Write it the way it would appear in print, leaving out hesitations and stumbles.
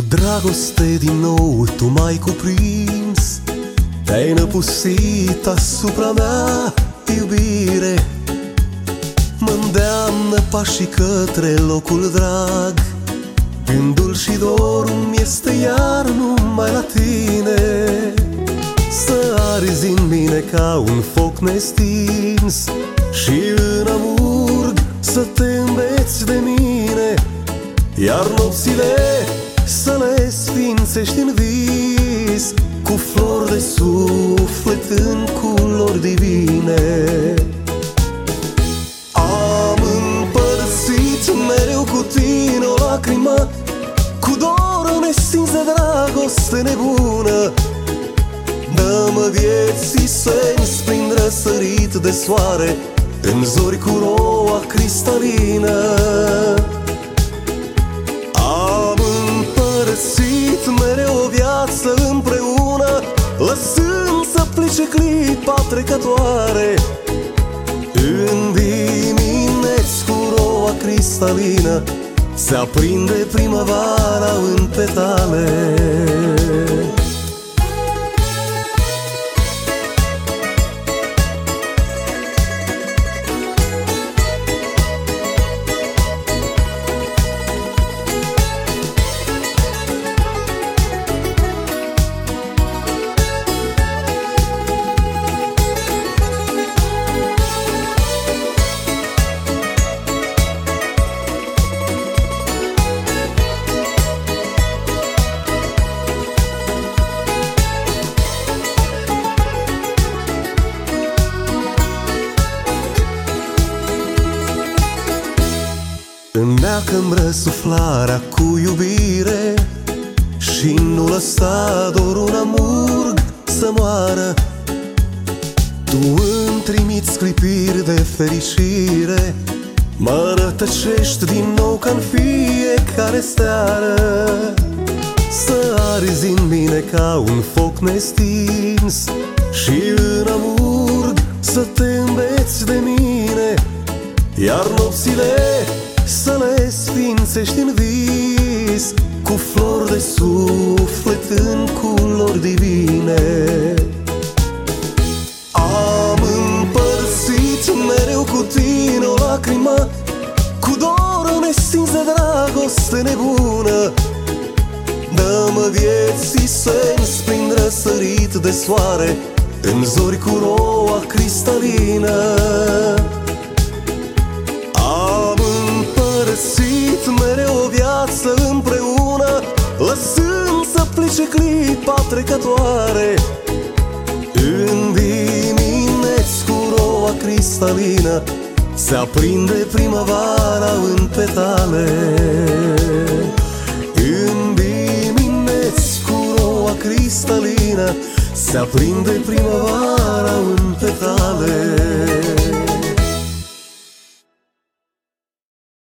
dragoste din nou tu m-ai cuprins, te-ai năpustit asupra mea, iubire. Mă-ndeamnă pașii către locul drag, gândul și dorul mi-este iar numai la tine. Să arzi în mine ca un foc nestins și în amurg să te înveți de mine, iar nopțile să le sfințești în vis cu flori de suflet în culori divine. Am împărțit mereu cu tine o lacrimă, cu dor nestins de dragoste nebună. Dă-mă vieții sens prin răsărit de soare, în zori cu roa cristalină. Am împărțit mereu o viață împreună, lăsând să plece clipa trecătoare. În dimineți cu roa cristalină se aprinde primăvara în petale. Înneacă-mi răsuflarea cu iubire și nu lăsa dorul amurg să moară. Tu îmi trimiți clipiri de fericire, mă rătăcești din nou ca-n fiecare seară. Să arzi în mine ca un foc nestins și în amurg să te înveți de mine, iar nopțile să le sfințești în vis cu flori de suflet în culori divine. Am împărțit mereu cu tine o lacrimă, cu dor nestins de dragoste nebună. Dă-mă vieții sens prin răsărit de soare, în zori cu roa cristalină. Împărțit mereu o viață împreună, lăsând să plece clipa trecătoare. În dimineți cu roa cristalină se aprinde primăvara în petale. În dimineți cu roa cristalină se aprinde primăvara în petale.